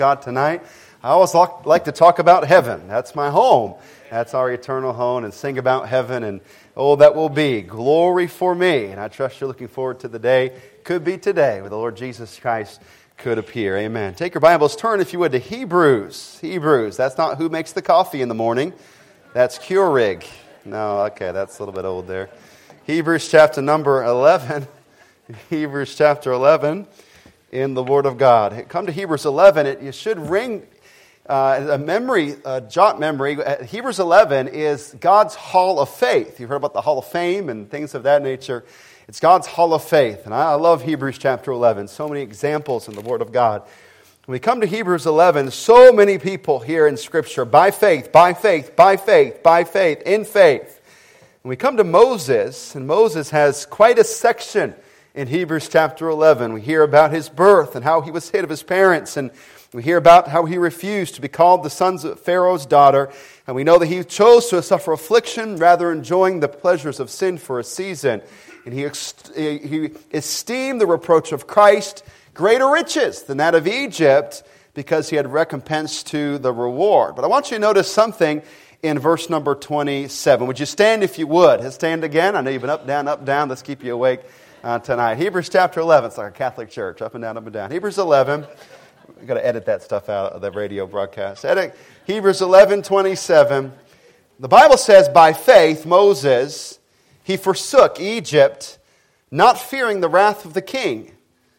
God tonight. I always like to talk about heaven. That's my home. That's our eternal home, and sing about heaven and oh, that will be glory for me. And I trust you're looking forward to the day, could be today, where the Lord Jesus Christ could appear. Amen. Take your Bibles, turn if you would to Hebrews. Hebrews. That's not who makes the coffee in the morning. That's Keurig. No, okay, that's a little bit old there. Hebrews chapter number 11. Hebrews chapter 11 in the Word of God. Come to Hebrews 11. It should ring a jot memory. Hebrews 11 is God's hall of faith. You've heard about the hall of fame and things of that nature. It's God's hall of faith. And I love Hebrews chapter 11. So many examples in the Word of God. When we come to Hebrews 11, so many people here in Scripture, by faith, by faith, by faith, by faith, in faith. When we come to Moses, and Moses has quite a section in Hebrews chapter 11. We hear about his birth and how he was hid of his parents, and we hear about how he refused to be called the sons of Pharaoh's daughter, and we know that he chose to suffer affliction rather enjoying the pleasures of sin for a season. And he esteemed the reproach of Christ greater riches than that of Egypt because he had recompense to the reward. But I want you to notice something in verse number 27. Would you stand if you would? Let's stand again. I know you've been up, down. Let's keep you awake tonight. Hebrews chapter 11. It's like a Catholic church, up and down, up and down. Hebrews 11. We've got to edit that stuff out of the radio broadcast. Edit Hebrews 11:27. The Bible says, by faith, Moses, he forsook Egypt, not fearing the wrath of the king.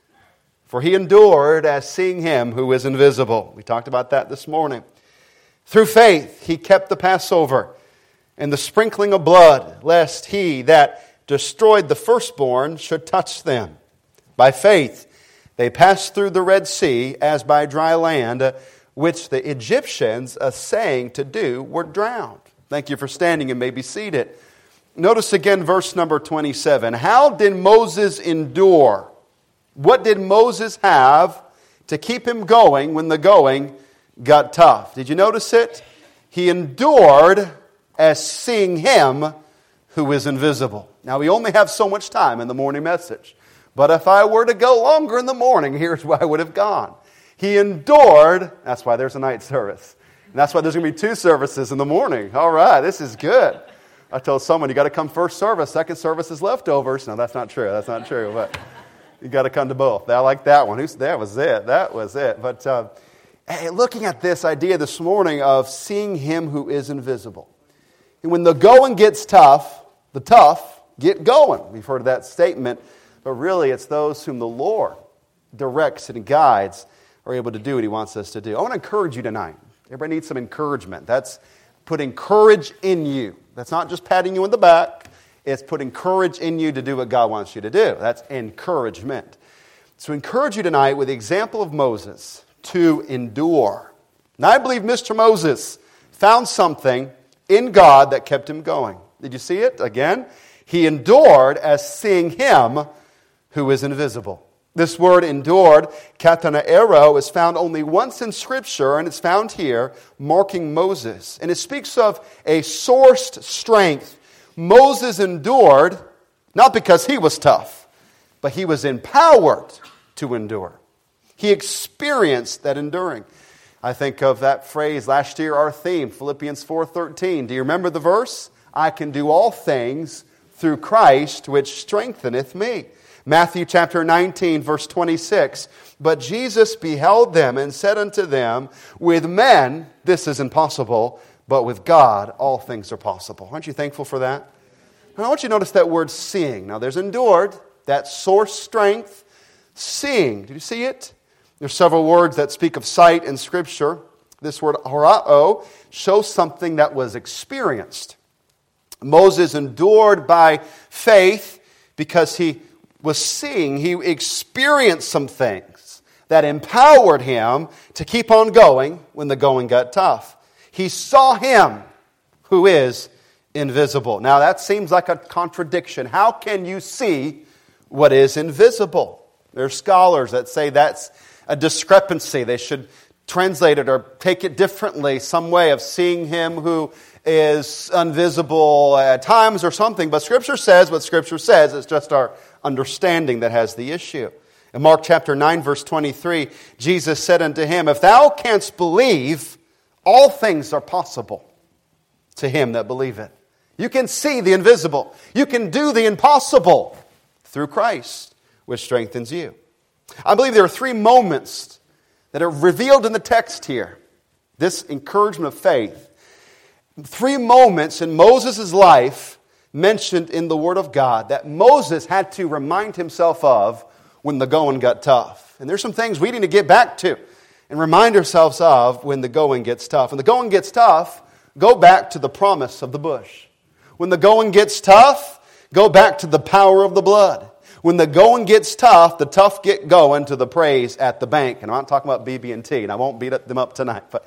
For he endured as seeing him who is invisible. We talked about that this morning. Through faith, he kept the Passover and the sprinkling of blood, lest he that destroyed the firstborn should touch them. By faith, they passed through the Red Sea as by dry land, which the Egyptians, essaying to do, were drowned. Thank you for standing and may be seated. Notice again verse number 27. How did Moses endure? What did Moses have to keep him going when the going got tough? Did you notice it? He endured as seeing him who is invisible. Now, we only have so much time in the morning message. But if I were to go longer in the morning, here's where I would have gone. He endured. That's why there's a night service. And that's why there's going to be two services in the morning. All right, this is good. I told someone, you got to come first service. Second service is leftovers. No, that's not true. That's not true. But you got to come to both. I like that one. That was it. That was it. But hey, looking at this idea this morning of seeing him who is invisible. And when the going gets tough, the tough get going. We've heard of that statement. But really, it's those whom the Lord directs and guides are able to do what he wants us to do. I want to encourage you tonight. Everybody needs some encouragement. That's putting courage in you. That's not just patting you on the back. It's putting courage in you to do what God wants you to do. That's encouragement. So encourage you tonight with the example of Moses to endure. And I believe Mr. Moses found something in God that kept him going. Did you see it? Again, he endured as seeing him who is invisible. This word endured, katanaero, is found only once in Scripture, and it's found here, marking Moses. And it speaks of a sourced strength. Moses endured, not because he was tough, but he was empowered to endure. He experienced that enduring. I think of that phrase last year, our theme, Philippians 4:13. Do you remember the verse? I can do all things through Christ, which strengtheneth me. Matthew chapter 19, verse 26. But Jesus beheld them and said unto them, with men this is impossible, but with God all things are possible. Aren't you thankful for that? Now I want you to notice that word seeing. Now there's endured, that source strength. Seeing, did you see it? There's several words that speak of sight in Scripture. This word horao shows something that was experienced. Moses endured by faith because he was seeing, he experienced some things that empowered him to keep on going when the going got tough. He saw him who is invisible. Now that seems like a contradiction. How can you see what is invisible? There are scholars that say that's a discrepancy. They should translate it or take it differently, some way of seeing him who is invisible at times or something. But Scripture says what Scripture says. It's just our understanding that has the issue. In Mark chapter 9, verse 23, Jesus said unto him, If thou canst believe, all things are possible to him that believeth. You can see the invisible. You can do the impossible through Christ, which strengthens you. I believe there are 3 moments that are revealed in the text here. This encouragement of faith. 3 moments in Moses' life mentioned in the Word of God that Moses had to remind himself of when the going got tough. And there's some things we need to get back to and remind ourselves of when the going gets tough. When the going gets tough, go back to the promise of the bush. When the going gets tough, go back to the power of the blood. When the going gets tough, the tough get going to the praise at the bank. And I'm not talking about BB&T, and I won't beat them up tonight. But,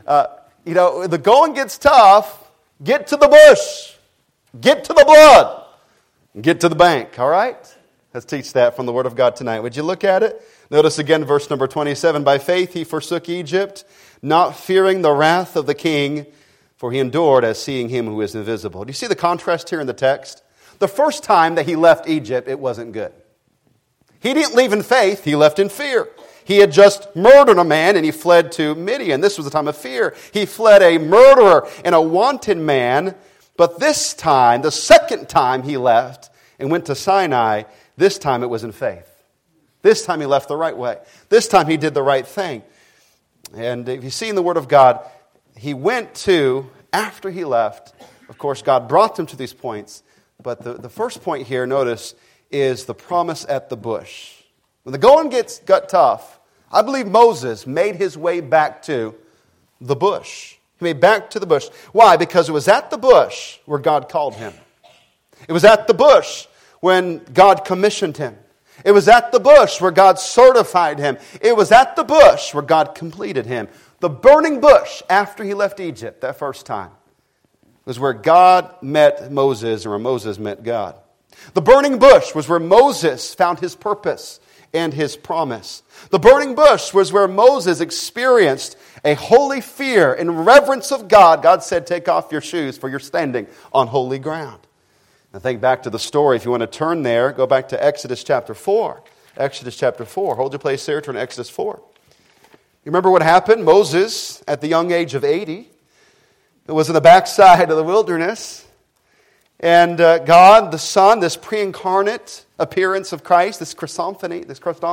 the going gets tough, get to the bush. Get to the blood. Get to the bank, all right? Let's teach that from the Word of God tonight. Would you look at it? Notice again verse number 27. By faith he forsook Egypt, not fearing the wrath of the king, for he endured as seeing him who is invisible. Do you see the contrast here in the text? The first time that he left Egypt, it wasn't good. He didn't leave in faith, he left in fear. He had just murdered a man and he fled to Midian. This was a time of fear. He fled a murderer and a wanted man. But this time, the second time he left and went to Sinai, this time it was in faith. This time he left the right way. This time he did the right thing. And if you see in the Word of God, he went to, after he left, of course, God brought him to these points. But the first point here, notice, is the promise at the bush. When the going got tough, I believe Moses made his way back to the bush. He made back to the bush. Why? Because it was at the bush where God called him. It was at the bush when God commissioned him. It was at the bush where God certified him. It was at the bush where God completed him. The burning bush after he left Egypt that first time was where God met Moses, or where Moses met God. The burning bush was where Moses found his purpose and his promise. The burning bush was where Moses experienced a holy fear and reverence of God. God said, take off your shoes, for you're standing on holy ground. Now think back to the story. If you want to turn there, go back to Exodus chapter 4. Exodus chapter 4. Hold your place there, turn to Exodus 4. You remember what happened? Moses, at the young age of 80, was in the backside of the wilderness. And God, the Son, this pre-incarnate appearance of Christ, this Christophany,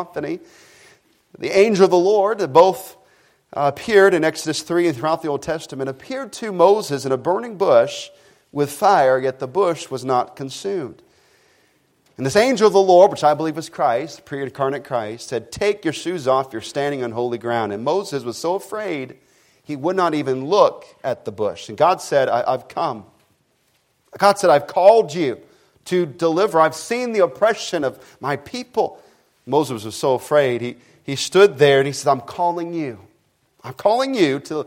the angel of the Lord, that both appeared in Exodus 3 and throughout the Old Testament, appeared to Moses in a burning bush with fire, yet the bush was not consumed. And this angel of the Lord, which I believe was Christ, pre-incarnate Christ, said, take your shoes off, you're standing on holy ground. And Moses was so afraid, he would not even look at the bush. And God said, I've come. God said, I've called you to deliver. I've seen the oppression of my people. Moses was so afraid. He stood there and he said, I'm calling you. I'm calling you to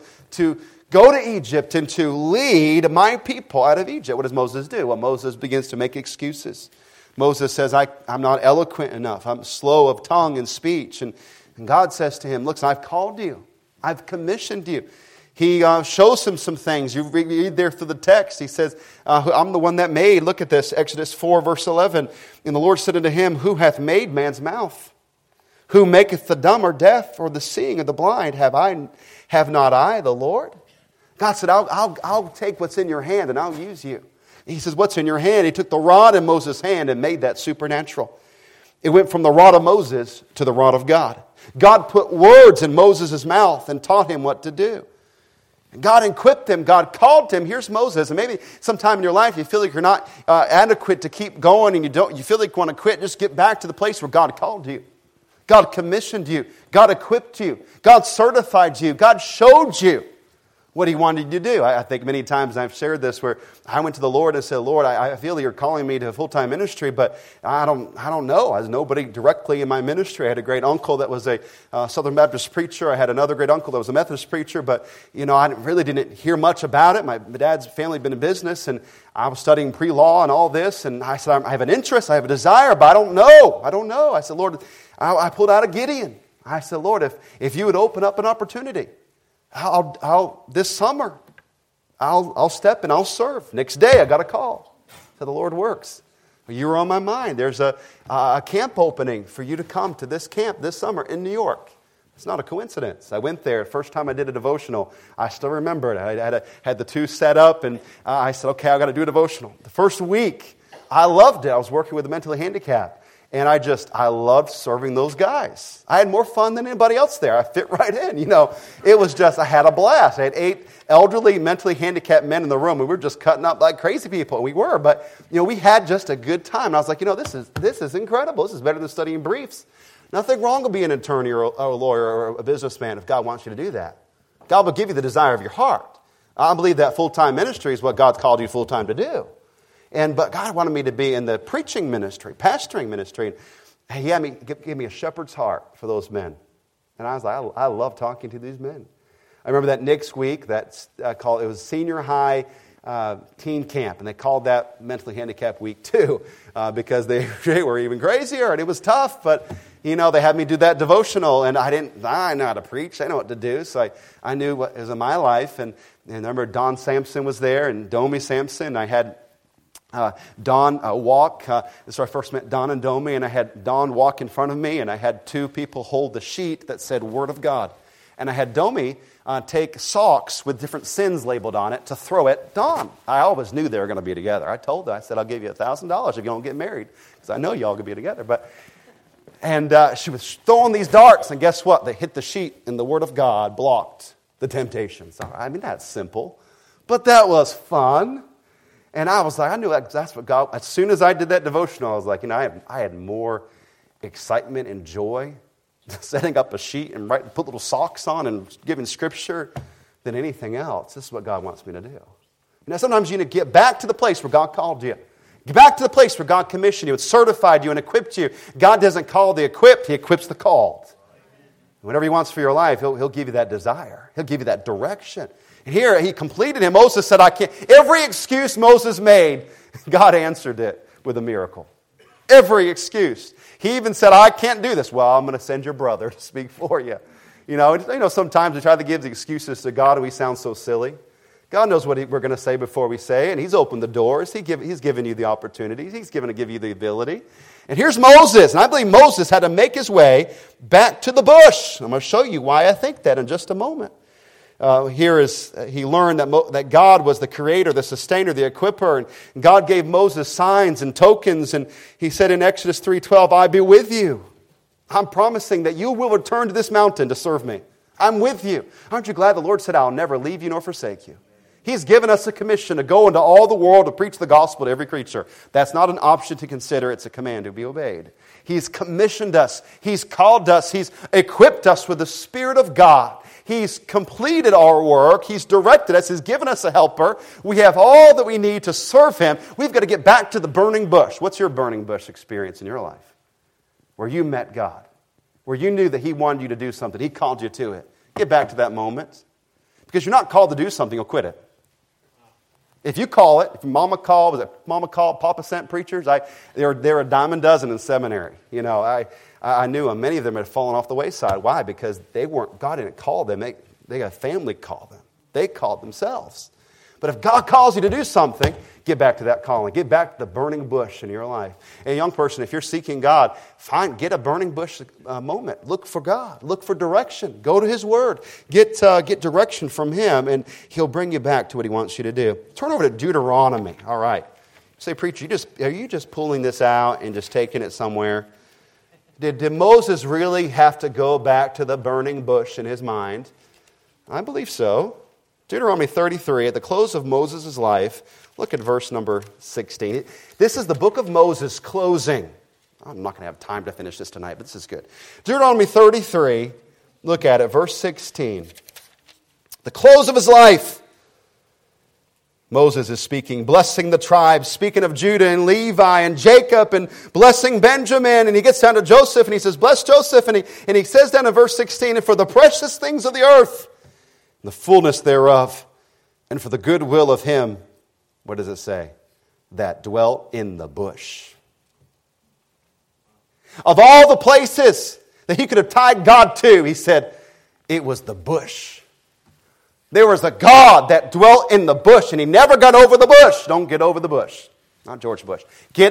go to Egypt and to lead my people out of Egypt. What does Moses do? Well, Moses begins to make excuses. Moses says, I'm not eloquent enough. I'm slow of tongue and speech. And God says to him, look, I've called you. I've commissioned you. He shows him some things. You read there through the text. He says, I'm the one that made. Look at this, Exodus 4, verse 11. And the Lord said unto him, who hath made man's mouth? Who maketh the dumb or deaf or the seeing or the blind? Have not I, the Lord? God said, I'll take what's in your hand and I'll use you. He says, what's in your hand? He took the rod in Moses' hand and made that supernatural. It went from the rod of Moses to the rod of God. God put words in Moses' mouth and taught him what to do. God equipped him. God called him. Here's Moses. And maybe sometime in your life you feel like you're not adequate to keep going and you feel like you want to quit. Just get back to the place where God called you. God commissioned you. God equipped you. God certified you. God showed you what He wanted you to do. I think many times I've shared this where I went to the Lord and said, Lord, I feel You're calling me to a full-time ministry, but I don't know. There's nobody directly in my ministry. I had a great uncle that was a Southern Baptist preacher. I had another great uncle that was a Methodist preacher, but I really didn't hear much about it. My dad's family had been in business, and I was studying pre-law and all this, and I said, I have an interest, I have a desire, but I don't know. I said, Lord, I pulled out a Gideon. I said, Lord, if You would open up an opportunity, this summer, I'll step and I'll serve. Next day, I got a call. So the Lord works. You were on my mind. There's a camp opening for you to come to this camp this summer in New York. It's not a coincidence. I went there. First time I did a devotional, I still remember it. I had the two set up, and I said, okay, I've got to do a devotional. The first week, I loved it. I was working with the mentally handicapped. And I loved serving those guys. I had more fun than anybody else there. I fit right in. It was just, I had a blast. I had 8 elderly, mentally handicapped men in the room. We were just cutting up like crazy people. We were, but, we had just a good time. And I was like, this is incredible. This is better than studying briefs. Nothing wrong with being an attorney or a lawyer or a businessman if God wants you to do that. God will give you the desire of your heart. I believe that full-time ministry is what God's called you full-time to do. But God wanted me to be in the preaching ministry, pastoring ministry. And He gave me a shepherd's heart for those men. And I was like, I love talking to these men. I remember that next week, it was senior high teen camp. And they called that mentally handicapped week too, because they were even crazier. And it was tough, but they had me do that devotional. And I know how to preach. I know what to do. So I knew what was in my life. And I remember Don Sampson was there and Domi Sampson. I had Don walk. This is where I first met Don and Domi, and I had Don walk in front of me, and I had 2 people hold the sheet that said Word of God. And I had Domi take socks with different sins labeled on it to throw at Don. I always knew they were going to be together. I told them, I said, I'll give you $1,000 if you don't get married, because I know y'all going to be together. And she was throwing these darts, and guess what? They hit the sheet, and the Word of God blocked the temptations. That's simple, but that was fun. And I was like, I knew that's what God, as soon as I did that devotional, I was like, I had more excitement and joy setting up a sheet and put little socks on and giving scripture than anything else. This is what God wants me to do. Sometimes you need to get back to the place where God called you. Get back to the place where God commissioned you and certified you and equipped you. God doesn't call the equipped, He equips the called. Whatever He wants for your life, He'll give you that desire. He'll give you that direction. And here, He completed it. Moses said, I can't. Every excuse Moses made, God answered it with a miracle. Every excuse. He even said, I can't do this. Well, I'm going to send your brother to speak for you. Sometimes we try to give the excuses to God and we sound so silly. God knows what we're going to say before we say, and He's opened the doors. He's given you the opportunities. He's going to give you the ability. And here's Moses, and I believe Moses had to make his way back to the bush. I'm going to show you why I think that in just a moment. He learned that God was the creator, the sustainer, the equipper, and God gave Moses signs and tokens, and He said in Exodus 3:12, I be with you. I'm promising that you will return to this mountain to serve me. I'm with you. Aren't you glad the Lord said, I'll never leave you nor forsake you? He's given us a commission to go into all the world to preach the gospel to every creature. That's not an option to consider. It's a command to be obeyed. He's commissioned us. He's called us. He's equipped us with the Spirit of God. He's completed our work. He's directed us. He's given us a helper. We have all that we need to serve Him. We've got to get back to the burning bush. What's your burning bush experience in your life? Where you met God. Where you knew that He wanted you to do something. He called you to it. Get back to that moment. Because you're not called to do something, you'll quit it. If you call it, if Mama called, Papa sent preachers? They were a dime a dozen in seminary. I knew them. Many of them had fallen off the wayside. Why? Because God didn't call them. They got a family call them. They called themselves. But if God calls you to do something, get back to that calling. Get back to the burning bush in your life. And a young person, if you're seeking God, get a burning bush moment. Look for God. Look for direction. Go to His Word. Get direction from Him, and He'll bring you back to what He wants you to do. Turn over to Deuteronomy. All right. Say, preacher, are you just pulling this out and just taking it somewhere? Did Moses really have to go back to the burning bush in his mind? I believe so. Deuteronomy 33, at the close of Moses' life, look at verse number 16. This is the book of Moses closing. I'm not going to have time to finish this tonight, but this is good. Deuteronomy 33, look at it, verse 16. The close of his life. Moses is speaking, blessing the tribes, speaking of Judah and Levi and Jacob and blessing Benjamin. And he gets down to Joseph and he says, bless Joseph. And he says down in verse 16, and for the precious things of the earth, and the fullness thereof, and for the goodwill of him, what does it say? That dwelt in the bush. Of all the places that he could have tied God to, he said, it was the bush. There was a God that dwelt in the bush, and He never got over the bush. Don't get over the bush. Not George Bush.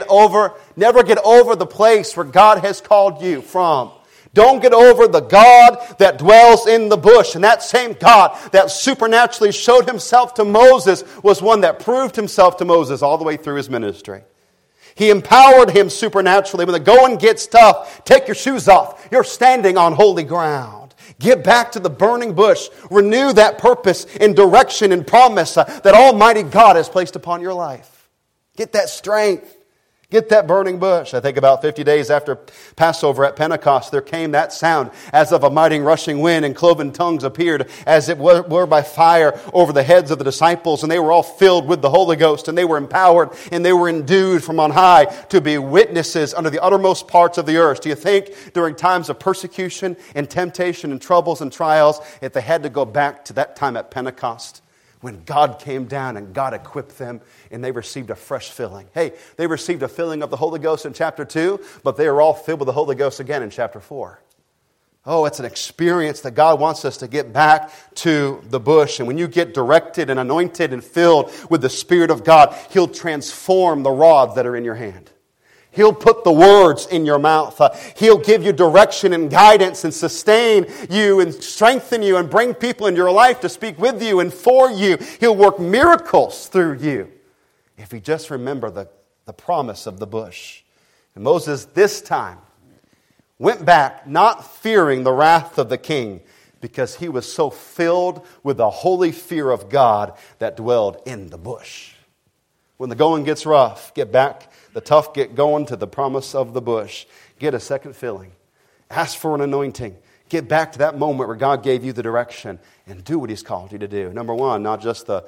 Never get over the place where God has called you from. Don't get over the God that dwells in the bush. And that same God that supernaturally showed himself to Moses was one that proved himself to Moses all the way through his ministry. He empowered him supernaturally. When the going gets tough, take your shoes off. You're standing on holy ground. Get back to the burning bush. Renew that purpose and direction and promise that Almighty God has placed upon your life. Get that strength. Get that burning bush. I think about 50 days after Passover at Pentecost, there came that sound as of a mighty rushing wind, and cloven tongues appeared as it were by fire over the heads of the disciples, and they were all filled with the Holy Ghost, and they were empowered, and they were endued from on high to be witnesses under the uttermost parts of the earth. Do you think during times of persecution and temptation and troubles and trials, if they had to go back to that time at Pentecost, when God came down and God equipped them and they received a fresh filling? Hey, they received a filling of the Holy Ghost in chapter 2, but they are all filled with the Holy Ghost again in chapter 4. Oh, it's an experience that God wants us to get back to the bush. And when you get directed and anointed and filled with the Spirit of God, He'll transform the rods that are in your hand. He'll put the words in your mouth. He'll give you direction and guidance and sustain you and strengthen you and bring people into your life to speak with you and for you. He'll work miracles through you if you just remember the promise of the bush. And Moses this time went back not fearing the wrath of the king because he was so filled with the holy fear of God that dwelled in the bush. When the going gets rough, get back. The tough get going to the promise of the bush. Get a second filling. Ask for an anointing. Get back to that moment where God gave you the direction and do what He's called you to do. Number one, not just the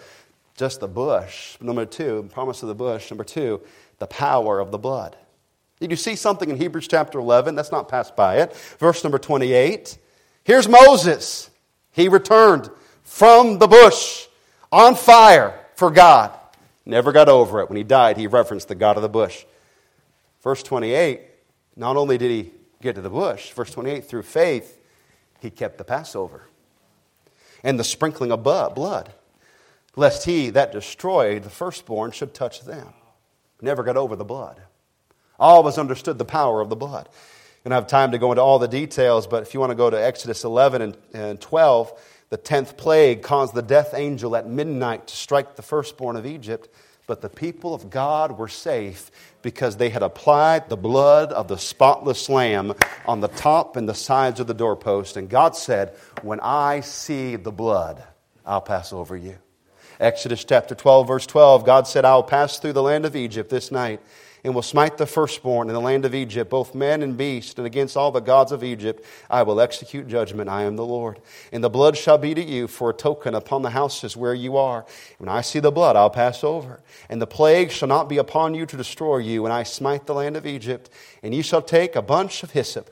bush. Number two, promise of the bush. Number two, the power of the blood. Did you see something in Hebrews chapter 11? Let's not pass by it. Verse number 28. Here's Moses. He returned from the bush on fire for God. Never got over it. When he died, he referenced the God of the bush. Verse 28, not only did he get to the bush, verse 28, through faith, he kept the Passover and the sprinkling of blood, lest he that destroyed the firstborn should touch them. Never got over the blood. Always understood the power of the blood. I don't have time to go into all the details, but if you want to go to Exodus 11 and 12, the 10th plague caused the death angel at midnight to strike the firstborn of Egypt. But the people of God were safe because they had applied the blood of the spotless lamb on the top and the sides of the doorpost. And God said, when I see the blood, I'll pass over you. Exodus chapter 12, verse 12, God said, I will pass through the land of Egypt this night and will smite the firstborn in the land of Egypt, both man and beast, and against all the gods of Egypt I will execute judgment. I am the Lord. And the blood shall be to you for a token upon the houses where you are. When I see the blood, I'll pass over. And the plague shall not be upon you to destroy you when I smite the land of Egypt. And ye shall take a bunch of hyssop,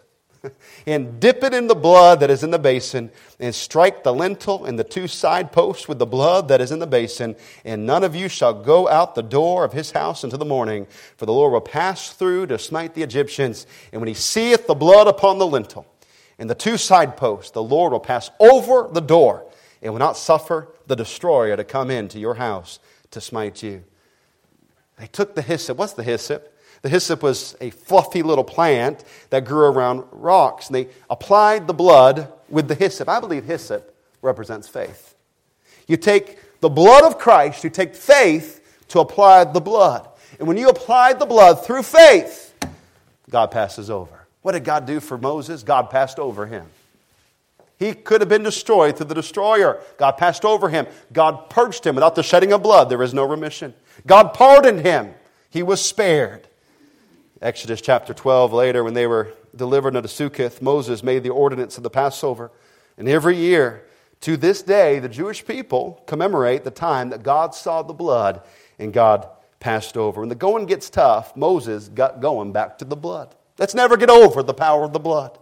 and dip it in the blood that is in the basin, and strike the lintel and the two side posts with the blood that is in the basin, and none of you shall go out the door of his house until the morning, for the Lord will pass through to smite the Egyptians. And when he seeth the blood upon the lintel and the two side posts, the Lord will pass over the door, and will not suffer the destroyer to come into your house to smite you. They took the hyssop. What's the hyssop? The hyssop was a fluffy little plant that grew around rocks. And they applied the blood with the hyssop. I believe hyssop represents faith. You take the blood of Christ, you take faith to apply the blood. And when you apply the blood through faith, God passes over. What did God do for Moses? God passed over him. He could have been destroyed through the destroyer. God passed over him. God purged him. Without the shedding of blood, there is no remission. God pardoned him. He was spared. Exodus chapter 12, later, when they were delivered unto Succoth, Moses made the ordinance of the Passover. And every year, to this day, the Jewish people commemorate the time that God saw the blood and God passed over. When the going gets tough, Moses got going back to the blood. Let's never get over the power of the blood.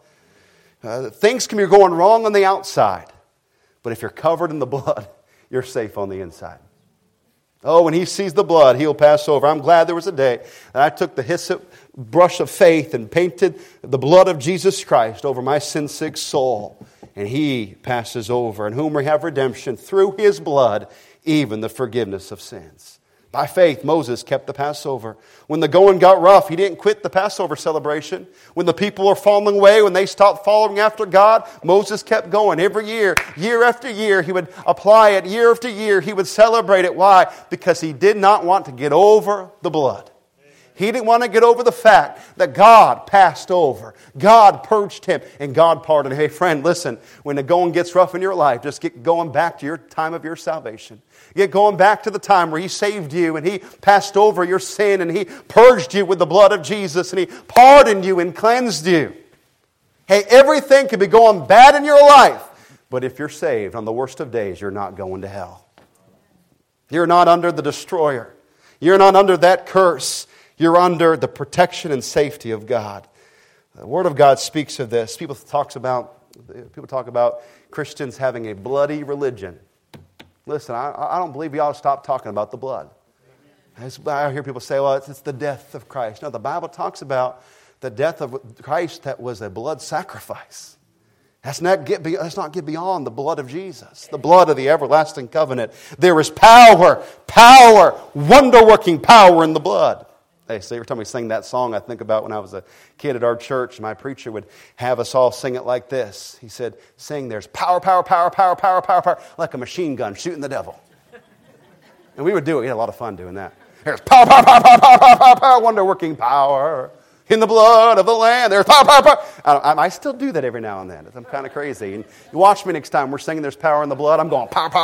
Things can be going wrong on the outside, but if you're covered in the blood, you're safe on the inside. Oh, when he sees the blood, he'll pass over. I'm glad there was a day that I took the hyssop brush of faith and painted the blood of Jesus Christ over my sin-sick soul. And he passes over, in whom we have redemption through his blood, even the forgiveness of sins. By faith, Moses kept the Passover. When the going got rough, he didn't quit the Passover celebration. When the people were falling away, when they stopped following after God, Moses kept going. Every year, year after year, he would apply it. Year after year, he would celebrate it. Why? Because he did not want to get over the blood. He didn't want to get over the fact that God passed over. God purged him and God pardoned him. Hey friend, listen, when the going gets rough in your life, just get going back to your time of your salvation. Get going back to the time where He saved you and He passed over your sin and He purged you with the blood of Jesus and He pardoned you and cleansed you. Hey, everything can be going bad in your life, but if you're saved on the worst of days, you're not going to hell. You're not under the destroyer. You're not under that curse. You're under the protection and safety of God. The Word of God speaks of this. People talk about Christians having a bloody religion. Listen, I don't believe we ought to stop talking about the blood. I hear people say, well, it's the death of Christ. No, the Bible talks about the death of Christ that was a blood sacrifice. Let's not get beyond the blood of Jesus, the blood of the everlasting covenant. There is power, wonder-working power in the blood. Hey, so every time we sing that song, I think about when I was a kid at our church, my preacher would have us all sing it like this. He said, sing, there's power, like a machine gun shooting the devil. And we would do it. We had a lot of fun doing that. There's power, wonder-working power in the blood of the Lamb. There's power. I still do that every now and then. I'm kind of crazy. And you watch me next time we're singing there's power in the blood. I'm going power.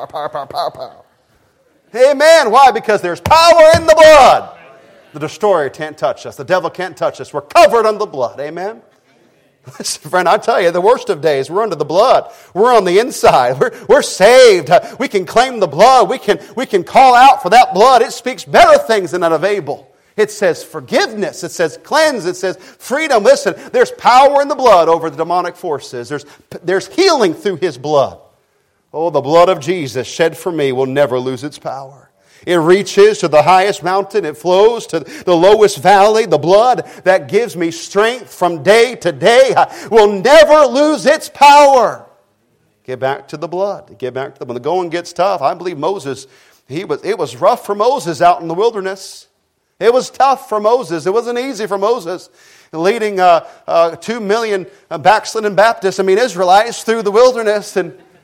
Amen. Why? Because there's power in the blood. The destroyer can't touch us. The devil can't touch us. We're covered under the blood. Amen? Listen, friend, I tell you, the worst of days, we're under the blood. We're on the inside. We're saved. We can claim the blood. We can call out for that blood. It speaks better things than that of Abel. It says forgiveness. It says cleanse. It says freedom. Listen, there's power in the blood over the demonic forces. There's healing through His blood. Oh, the blood of Jesus shed for me will never lose its power. It reaches to the highest mountain. It flows to the lowest valley. The blood that gives me strength from day to day will never lose its power. Get back to the blood. When the going gets tough, I believe Moses, it was rough for Moses out in the wilderness. It was tough for Moses. It wasn't easy for Moses. Leading 2 million backslidden Baptists, Israelites through the wilderness.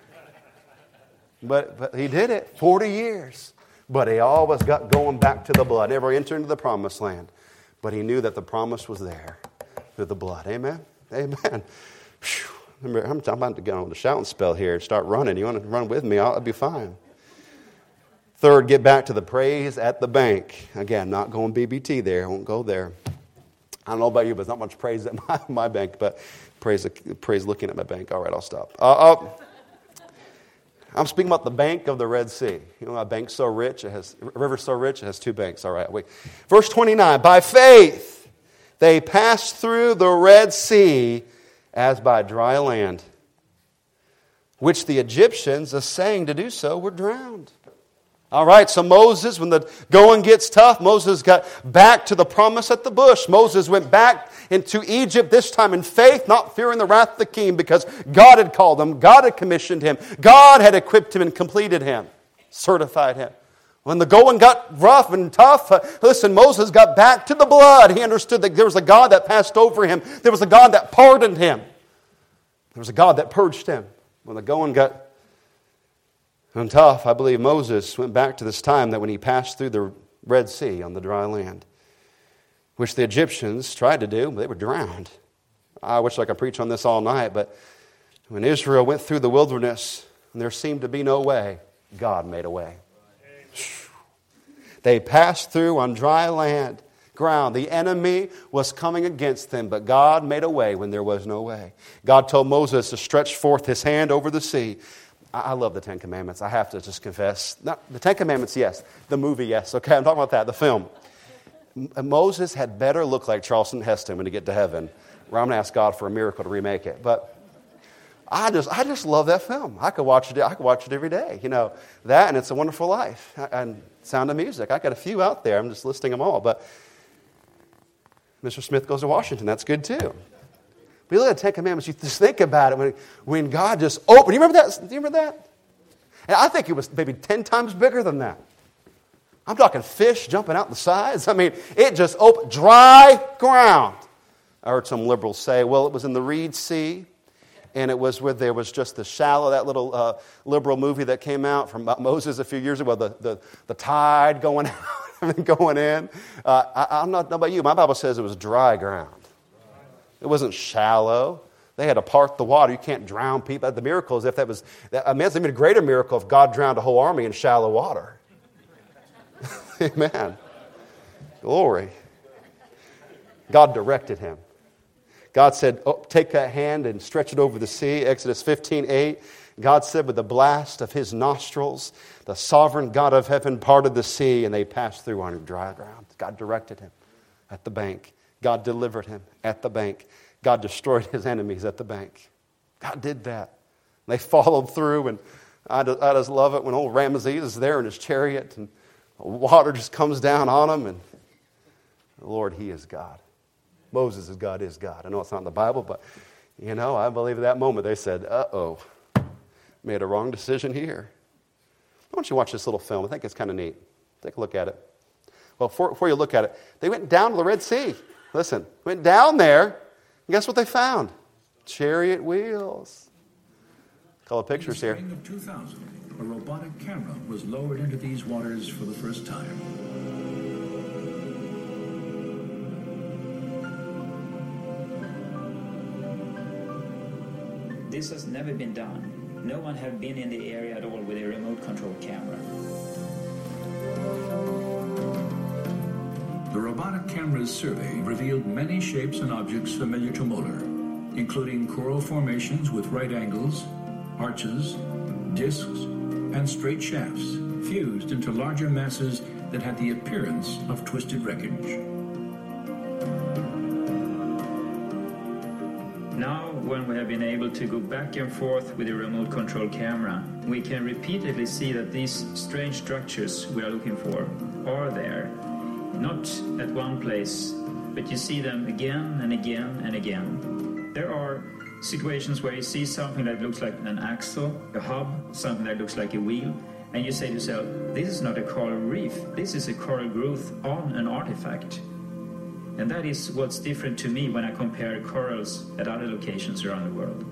But he did it 40 years. But he always got going back to the blood. Never entered into the promised land. But he knew that the promise was there through the blood. Amen? Amen. Whew. I'm about to get on the shouting spell here and start running. You want to run with me? I'll be fine. Third, get back to the praise at the bank. Again, not going BBT there. I won't go there. I don't know about you, but there's not much praise at my bank. But praise looking at my bank. All right, I'll stop. I'm speaking about the bank of the Red Sea. You know, a bank's so rich, a river's so rich, it has two banks. All right, wait. Verse 29, by faith they passed through the Red Sea as by dry land, which the Egyptians, essaying to do so, were drowned. All right, so Moses, when the going gets tough, Moses got back to the promise at the bush. Moses went back into Egypt, this time in faith, not fearing the wrath of the king, because God had called him, God had commissioned him, God had equipped him and completed him, certified him. When the going got rough and tough, listen, Moses got back to the blood. He understood that there was a God that passed over him. There was a God that pardoned him. There was a God that purged him. When the going got tough, I believe Moses went back to this time that when he passed through the Red Sea on the dry land, which the Egyptians tried to do, but they were drowned. I wish I could preach on this all night, but when Israel went through the wilderness and there seemed to be no way, God made a way. They passed through on dry ground. The enemy was coming against them, but God made a way when there was no way. God told Moses to stretch forth his hand over the sea. I love the Ten Commandments. I have to just confess. The Ten Commandments, yes. The movie, yes. Okay, I'm talking about that, the film. Moses had better look like Charlton Heston when he get to heaven, where I'm going to ask God for a miracle to remake it. But I just love that film. I could watch it every day. You know, that and It's a Wonderful Life and Sound of Music. I got a few out there. I'm just listing them all. But Mr. Smith Goes to Washington. That's good too. But you look at the Ten Commandments, you just think about it when God just opened. Do you remember that? And I think it was maybe 10 times bigger than that. I'm talking fish jumping out the sides. I mean, it just opened, dry ground. I heard some liberals say, well, it was in the Reed Sea, and it was where there was just the shallow, that little liberal movie that came out from Moses a few years ago, the tide going out and going in. I don't know about you. My Bible says it was dry ground. It wasn't shallow. They had to part the water. You can't drown people. The miracle is if that was, I mean, it's even a greater miracle if God drowned a whole army in shallow water. Amen. Glory. God directed him. God said, take that hand and stretch it over the sea. Exodus 15:8. God said, with the blast of his nostrils, the sovereign God of heaven parted the sea, and they passed through on dry ground. God directed him at the bank. God delivered him at the bank. God destroyed his enemies at the bank. God did that. They followed through, and I just love it when old Ramesses is there in his chariot, and the water just comes down on him, and the Lord, he is God. Moses is God is God. I know it's not in the Bible, but, I believe at that moment they said, uh-oh, made a wrong decision here. Why don't you watch this little film? I think it's kind of neat. Take a look at it. Well, before you look at it, they went down to the Red Sea. Listen, went down there, and guess what they found? Chariot wheels. A couple of pictures here. In the spring of 2000, a robotic camera was lowered into these waters for the first time. This has never been done. No one had been in the area at all with a remote control camera. The robotic camera's survey revealed many shapes and objects familiar to Mueller, including coral formations with right angles, arches, discs, and straight shafts fused into larger masses that had the appearance of twisted wreckage. Now, when we have been able to go back and forth with a remote control camera, we can repeatedly see that these strange structures we are looking for are there. Not at one place, but you see them again and again and again. There are situations where you see something that looks like an axle, a hub, something that looks like a wheel, and you say to yourself, this is not a coral reef, this is a coral growth on an artifact. And that is what's different to me when I compare corals at other locations around the world.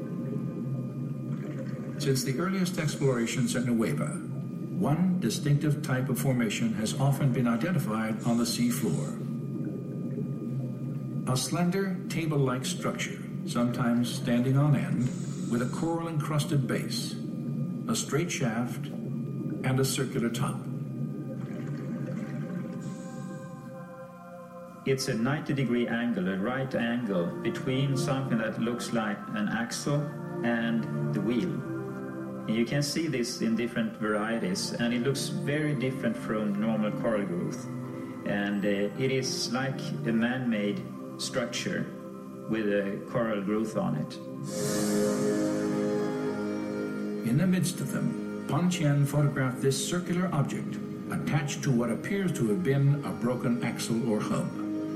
Since the earliest explorations at Nueva, one distinctive type of formation has often been identified on the sea floor. A slender, table-like structure, sometimes standing on end, with a coral-encrusted base, a straight shaft, and a circular top. It's a 90-degree angle, a right angle, between something that looks like an axle and the wheel. And you can see this in different varieties, and it looks very different from normal coral growth. And it is like a man-made structure with a coral growth on it. In the midst of them, Pan Chien photographed this circular object attached to what appears to have been a broken axle or hub.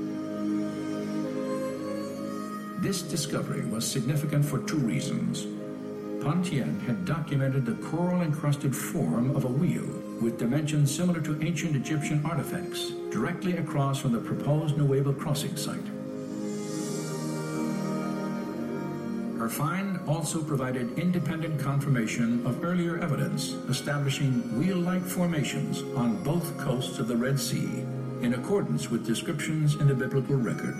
This discovery was significant for two reasons. Pan Chien had documented the coral-encrusted form of a wheel with dimensions similar to ancient Egyptian artifacts directly across from the proposed Nueva crossing site. Her find also provided independent confirmation of earlier evidence establishing wheel-like formations on both coasts of the Red Sea in accordance with descriptions in the biblical record.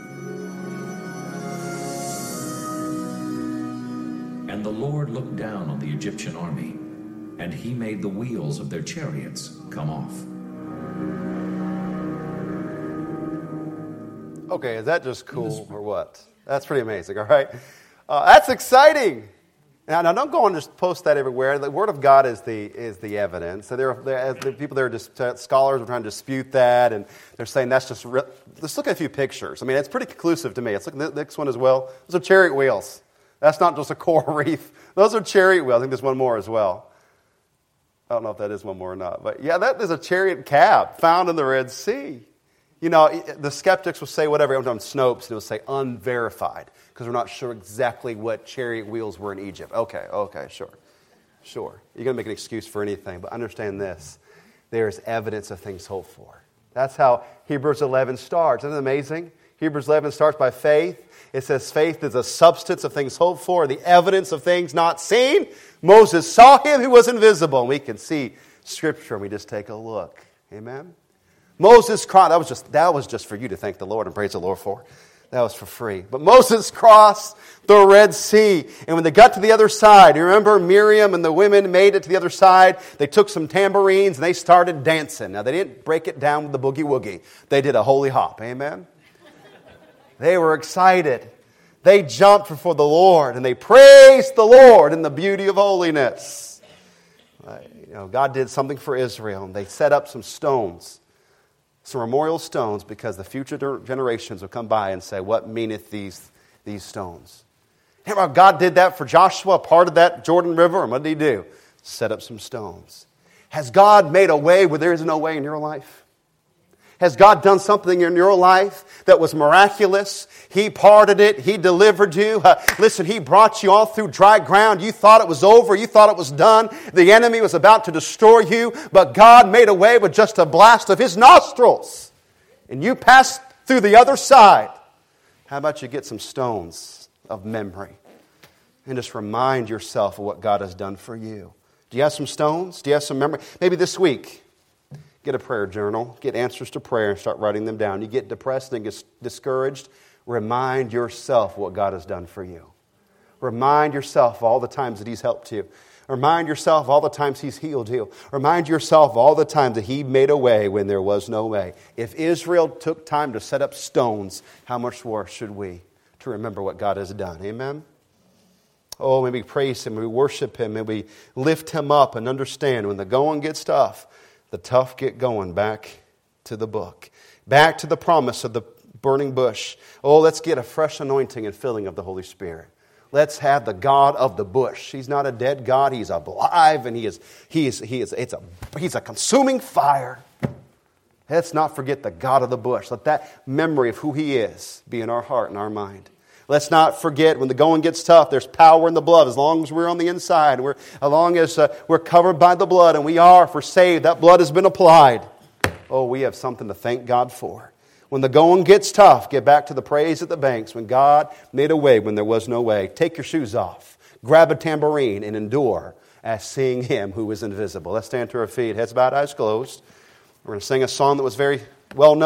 And the Lord looked down on the Egyptian army, and he made the wheels of their chariots come off. Okay, is that just cool or what? That's pretty amazing, all right? That's exciting. Now, don't go and just post that everywhere. The Word of God is the evidence. So the people there, scholars are trying to dispute that, and they're saying that's just. Let's look at a few pictures. I mean, it's pretty conclusive to me. Let's look at the next one as well. Those are chariot wheels. That's not just a coral reef. Those are chariot wheels. I think there's one more as well. I don't know if that is one more or not. But yeah, that is a chariot cab found in the Red Sea. You know, the skeptics will say whatever. I'm on Snopes, and it will say unverified because we're not sure exactly what chariot wheels were in Egypt. Okay, sure. You're going to make an excuse for anything, but understand this. there's evidence of things hoped for. That's how Hebrews 11 starts. Isn't it amazing? Hebrews 11 starts by faith. It says faith is the substance of things hoped for, the evidence of things not seen. Moses saw him who was invisible. And we can see Scripture and we just take a look. Amen? Moses cried. That was just for you to thank the Lord and praise the Lord for. That was for free. But Moses crossed the Red Sea. And when they got to the other side, you remember Miriam and the women made it to the other side. They took some tambourines and they started dancing. Now, they didn't break it down with the boogie woogie. They did a holy hop. Amen? They were excited. They jumped before the Lord and they praised the Lord in the beauty of holiness. God did something for Israel. And they set up some stones. Some memorial stones, because the future generations will come by and say, what meaneth these stones? Remember how God did that for Joshua, part of that Jordan River? And what did he do? Set up some stones. Has God made a way where there is no way in your life? Has God done something in your life that was miraculous? He parted it. He delivered you. Listen, He brought you all through dry ground. You thought it was over. You thought it was done. The enemy was about to destroy you. But God made a way with just a blast of His nostrils. And you passed through the other side. How about you get some stones of memory and just remind yourself of what God has done for you? Do you have some stones? Do you have some memory? Maybe this week, get a prayer journal, get answers to prayer and start writing them down. You get depressed and get discouraged, remind yourself what God has done for you. Remind yourself all the times that He's helped you. Remind yourself all the times He's healed you. Remind yourself all the times that He made a way when there was no way. If Israel took time to set up stones, how much more should we to remember what God has done? Amen? Oh, may we praise Him, may we worship Him, may we lift Him up and understand when the going gets tough, the tough get going back to the book. Back to the promise of the burning bush. Oh, let's get a fresh anointing and filling of the Holy Spirit. Let's have the God of the bush. He's not a dead God. He's alive and He's a consuming fire. Let's not forget the God of the bush. Let that memory of who He is be in our heart and our mind. Let's not forget when the going gets tough, there's power in the blood. As long as we're on the inside, as long as we're covered by the blood, and we are, if we're saved, that blood has been applied. Oh, we have something to thank God for. When the going gets tough, get back to the praise at the banks. When God made a way when there was no way. Take your shoes off. Grab a tambourine and endure as seeing Him who is invisible. Let's stand to our feet. Heads bowed, eyes closed. We're going to sing a song that was very well known.